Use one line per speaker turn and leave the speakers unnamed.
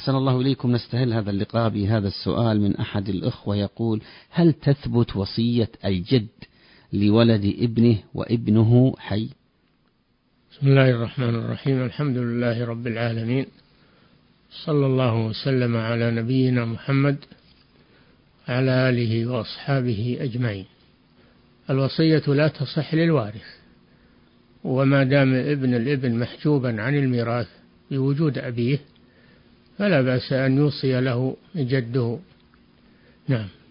أحسن الله إليكم. نستهل هذا اللقاء بهذا السؤال من أحد الأخوة يقول: هل تثبت وصية الجد لولد ابنه وابنه حي؟
بسم الله الرحمن الرحيم. الحمد لله رب العالمين، صلى الله وسلم على نبينا محمد على آله وأصحابه أجمعين. الوصية لا تصح للوارث، وما دام ابن الابن محجوبا عن الميراث بوجود أبيه فلا بأس أن يوصي له جده. نعم.